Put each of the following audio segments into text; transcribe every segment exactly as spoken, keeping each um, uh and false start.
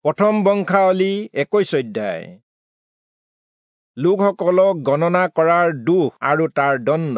প্ৰথম বংশাৱলী একৈশ অধ্যায়। লোকসকলক গণনা কৰাৰ দোষ আৰু তাৰ দণ্ড।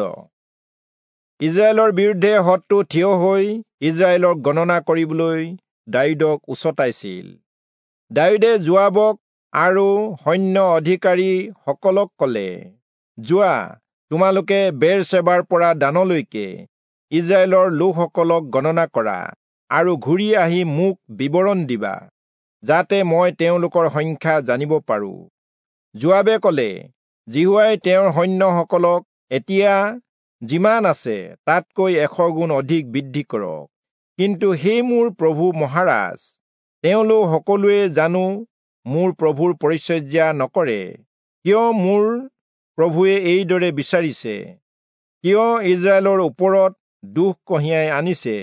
ইজৰাইলৰ বিৰুদ্ধে শত্ৰু থিয় হৈ ইজৰাইলক গণনা কৰিবলৈ দাৱীদক উচতাইছিল। দাৱীদে যোৱাবক আৰু সৈন্য অধিকাৰী সকলক ক'লে, যোৱা, তোমালোকে বেৰশেবাৰ পৰা দানলৈকে ইজৰাইলৰ লোকসকলক গণনা কৰা আৰু ঘূৰি আহি মোক বিৱৰণ দিবা, যাতে মই তেওঁলোকৰ সংখ্যা জানিব পাৰোঁ। যোৱাবে ক'লে, জিহুৱাই তেওঁৰ সৈন্যসকলক এতিয়া যিমান আছে তাতকৈ এশ গুণ অধিক বৃদ্ধি কৰক। কিন্তু সেই মোৰ প্ৰভু মহাৰাজ, তেওঁলোক সকলোৱে জানো মোৰ প্ৰভুৰ পৰিচৰ্যা নকৰে। কিয় মোৰ প্ৰভুৱে এইদৰে বিচাৰিছে? কিয় ইজৰাইলৰ ওপৰত দুখ কঢ়িয়াই আনিছে?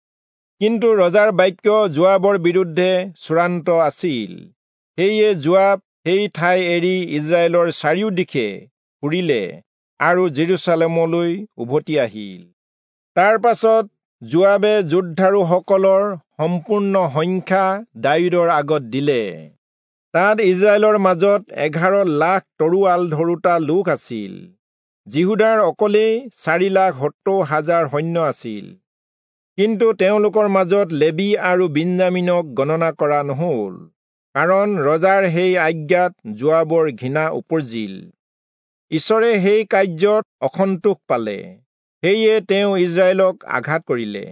কিন্তু ৰজাৰ বাক্য যোৱাবৰ বিৰুদ্ধে চূড়ান্ত আছিল। সেয়ে যোৱাব সেই ঠাই এৰি ইজৰাইলৰ চাৰিওদিশে ফুৰিলে আৰু জেৰুচালেমলৈ উভতি আহিল। তাৰ পাছত যোৱাবে যোদ্ধাৰুসকলৰ সম্পূৰ্ণ সংখ্যা দাৱীদৰ আগত দিলে। তাত ইজৰাইলৰ মাজত এঘাৰ লাখ তৰোৱাল ধৰোতা লোক আছিল। জিহুদাৰ অকলেই চাৰি লাখ সত্তৰ হাজাৰ সৈন্য আছিল। কিন্তু তেওঁলোকৰ মাজত লেবী আৰু বিঞ্জামিনক গণনা কৰা নহল, কাৰণ ৰজাৰ সেই আজ্ঞাত যোৱাবৰ ঘৃণা উপজিল। ঈশ্বৰে সেই কাৰ্যত অসন্তোষ পালে, সেয়ে তেওঁ ইজৰাইলক আঘাত কৰিলে।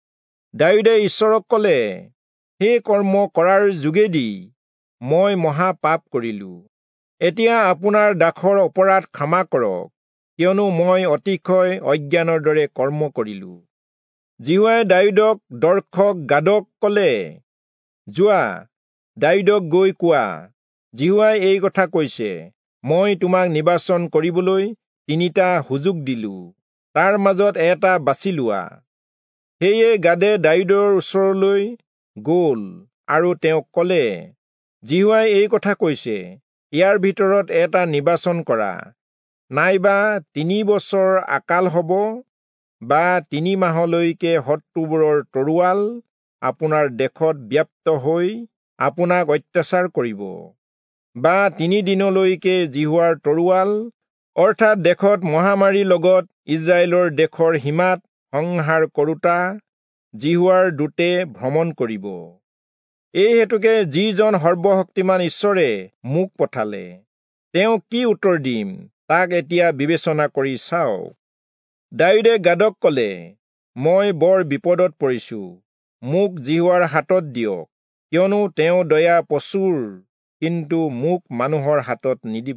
দাৱীদে ঈশ্বৰক ক'লে, সেই কৰ্ম কৰাৰ যোগেদি মই মহা পাপ কৰিলো। এতিয়া আপোনাৰ দাসৰ অপৰাধ ক্ষমা কৰক, কিয়নো মই অতিশয় অজ্ঞানৰ দৰে কৰ্ম কৰিলো। জিহুৱাই দাৱীদক দৰ্শক গাদক ক'লে, যোৱা, দাৱীদক গৈ কোৱা, জিহুৱাই এই কথা কৈছে, মই তোমাক নিৰ্বাচন কৰিবলৈ তিনিটা সুযোগ দিলো, তাৰ মাজত এটা বাছি লোৱা। সেয়ে গাদে দাৱীদৰ ওচৰলৈ গ'ল আৰু তেওঁক ক'লে, জিহুৱাই এই কথা কৈছে, ইয়াৰ ভিতৰত এটা নিৰ্বাচন কৰা, নাইবা তিনি বছৰ আকাল হ'ব, বা তিনি মাহলৈকে শত্ৰুবোৰৰ তৰোৱাল আপোনাৰ দেশত ব্যাপ্ত হৈ আপোনাক অত্যাচাৰ কৰিব, বা তিনি দিনলৈকে জিহুৱাৰ তৰোৱাল অৰ্থাৎ দেশত মহামাৰীৰ লগত ইজৰাইলৰ দেশৰ সীমাত সংহাৰ কৰোঁতা জিহুৱাৰ দূতে ভ্ৰমণ কৰিব। এই হেতুকে যিজন সৰ্বশক্তিমান ঈশ্বৰে মোক পঠালে, তেওঁক কি উত্তৰ দিম, তাক এতিয়া বিবেচনা কৰি চাওক। দাৱীদে গাদক ক'লে, মই বৰ বিপদত পৰিছো, মোক জিহুৱাৰ হাতত দিয়ক, কিয়নো তেওঁ দয়া প্ৰচুৰ, কিন্তু মোক মানুহৰ হাতত নিদিব।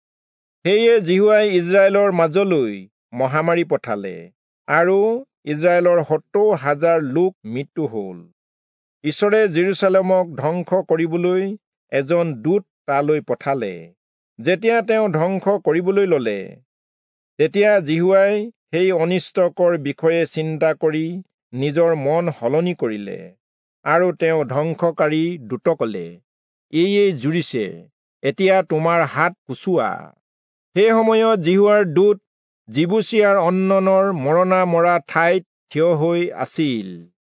সেয়ে জিহুৱাই ইজৰাইলৰ মাজলৈ মহামাৰী পঠালে, আৰু ইজৰাইলৰ সত্তৰ হাজাৰ লোক মৃত্যু হ'ল। ঈশ্বৰে জেৰুচালেমক ধ্বংস কৰিবলৈ এজন দূত তালৈ পঠালে। যেতিয়া তেওঁ ধ্বংস কৰিবলৈ ল'লে, তেতিয়া জিহুৱাই সেই অনিষ্টকৰ বিষয়ে চিন্তা কৰি নিজৰ মন সলনি কৰিলে, আৰু তেওঁ ধ্বংসকাৰী দূতকলে, এইয়ে জুৰিছে, এতিয়া তোমাৰ হাত কুচোৱা। সেই সময়ত জিহুৱাৰ দূত জিবুচিয়াৰ অন্ননৰ মৰণা মৰা ঠাইত থিয় হৈ আছিল।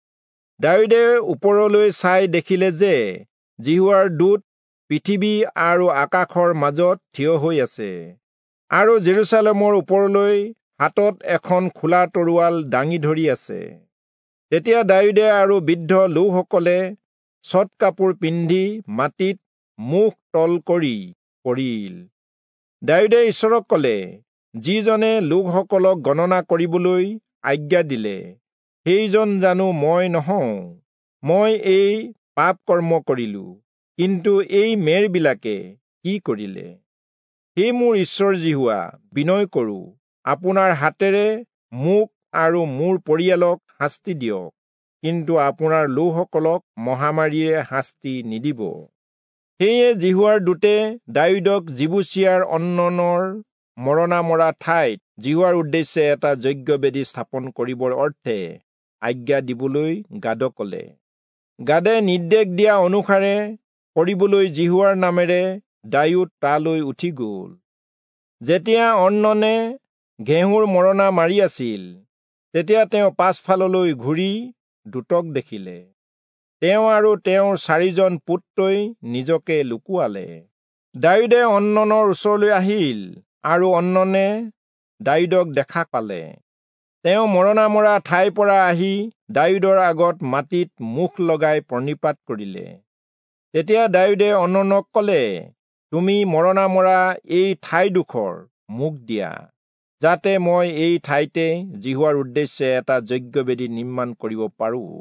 দাৱীদে ওপৰলৈ চাই দেখিলে যে জিহুৱাৰ দূত পৃথিৱী আৰু আকাশৰ মাজত থিয় হৈ আছে, আৰু জেৰুচালেমৰ ওপৰলৈ হাতত এখন খোলা তৰোৱাল দাঙি ধৰি আছে। তেতিয়া দাৱীদে আৰু বৃদ্ধ লোকসকলে চট কাপোৰ পিন্ধি মাটিত মুখ তল কৰি পৰিল। দাৱীদে ঈশ্বৰক ক'লে, যিজনে লোকসকলক গণনা কৰিবলৈ আজ্ঞা দিলে, সেইজন জানো মই নহওঁ? মই এই পাপ কৰ্ম কৰিলো, কিন্তু এই মেৰবিলাকে কি কৰিলে? হে মোৰ ঈশ্বৰ জিহুৱা, বিনয় কৰো, আপোনাৰ হাতেৰে মোক আৰু মোৰ পৰিয়ালক শাস্তি দিয়ক, কিন্তু আপোনাৰ লোকসকলক মহামাৰীৰে শাস্তি নিদিব। সেয়ে জিহুৱাৰ দূতে দাৱীদক জিবুচিয়াৰ অন্ননৰ মৰণা মৰা ঠাইত জিহুৱাৰ উদ্দেশ্যে এটা যজ্ঞবেদী স্থাপন কৰিবৰ অৰ্থে আজ্ঞা দিবলৈ গাদক ক'লে। গাদে নিৰ্দেশ দিয়া অনুসাৰে কৰিবলৈ জিহুৱাৰ নামেৰে দায়ুদ তালৈ উঠি গ'ল। যেতিয়া অৰ্ণনে ঘেঁহুৰ মৰণা মাৰি আছিল, তেতিয়া তেওঁ পাছফাললৈ ঘূৰি দূতক দেখিলে। তেওঁ আৰু তেওঁৰ চাৰিজন পুত্ৰই নিজকে লুকুৱালে। দাৱীদে অৰ্ণনৰ ওচৰলৈ আহিল আৰু অৰ্ণনে দাৱীদক দেখা পালে। তেওঁ মৰণা মৰা ঠাইৰ পৰা আহি দাৱীদৰ আগত মাটিত মুখ লগাই প্ৰণিপাত কৰিলে। তেতিয়া দাৱীদে অৰ্ণনক ক'লে, তুমি মৰণা মৰা এই ঠাইডোখৰ মোক দিয়া, যাতে মই এই ঠাইতে জিহুৱাৰ উদ্দেশ্যে এটা যজ্ঞবেদী নিৰ্মাণ কৰিব পাৰোঁ।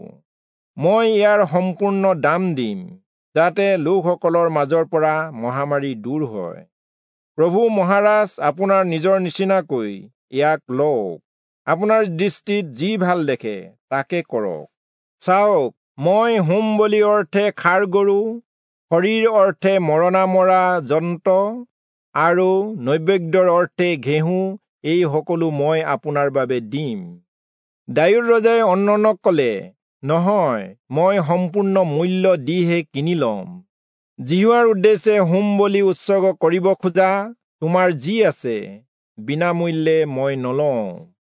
মই ইয়াৰ সম্পূৰ্ণ দাম দিম, যাতে লোকসকলৰ মাজৰ পৰা মহামাৰী দূৰ হয়। প্ৰভু মহাৰাজ আপোনাৰ নিজৰ নিচিনাকৈ ইয়াক লওক। আপোনাৰ দৃষ্টিত যি ভাল দেখে তাকে কৰক। চাওক, মই হোম বলি অৰ্থে ষাঁড় গৰু, শৰীৰ অৰ্থে মৰণা মৰা যন্ত্ৰ আৰু নৈবেদ্যৰ অৰ্থে ঘেঁহু, এই সকলো মই আপোনাৰ বাবে দিম। দাৱীদ ৰজাই অৰ্ণনক ক'লে, নহয়, মই সম্পূৰ্ণ মূল্য দিহে কিনি ল'ম। জিহুৱাৰ উদ্দেশ্যে হোম বলি উৎসৰ্গ কৰিব খোজা তোমাৰ যি আছে, বিনামূল্যে মই নলওঁ।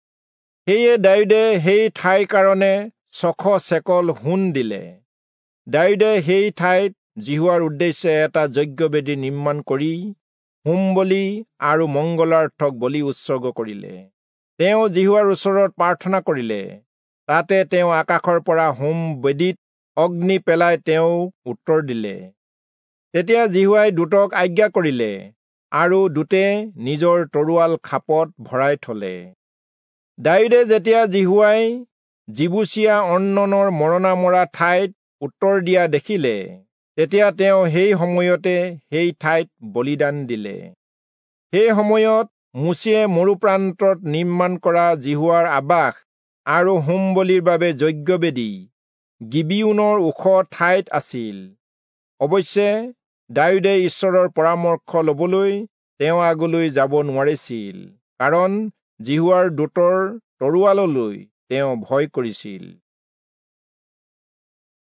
সেয়ে দাৱীদে সেই ঠাইৰ কাৰণে ছশ চেকল সোণ দিলে। দাৱীদে সেই ঠাইত জিহুৱাৰ উদ্দেশ্যে এটা যজ্ঞবেদী নিৰ্মাণ কৰি হোম বলি আৰু মংগলাৰ্থক বলি উৎসৰ্গ কৰিলে। তেওঁ জিহুৱাৰ ওচৰত প্ৰাৰ্থনা কৰিলে। তাতে তেওঁ আকাশৰ পৰা হোম বেদীত অগ্নি পেলাই তেওঁক উত্তৰ দিলে। তেতিয়া জিহুৱাই দূতক আজ্ঞা কৰিলে আৰু দূতে নিজৰ তৰোৱাল খাপত ভৰাই থলে। দাৱীদে যেতিয়া জিহুৱাই জিবুচীয়া অৰ্ণনৰ মৰণা মৰা ঠাইত উত্তৰ দিয়া দেখিলে, তেতিয়া তেওঁ সেই সময়তে সেই ঠাইত বলিদান দিলে। সেই সময়ত মোচেয়ে মৰুপ্ৰান্তত নিৰ্মাণ কৰা জিহুৱাৰ আৱাস আৰু হোম বলিৰ বাবে যজ্ঞবেদী গিবিয়োনৰ ওখ ঠাইত আছিল। অৱশ্যে দাৱীদে ঈশ্বৰৰ পৰামৰ্শ ল'বলৈ তেওঁ আগলৈ যাব নোৱাৰিছিল, কাৰণ জিহুৱাৰ দূতৰ তৰোৱাললৈ তেওঁ ভয় কৰিছিল।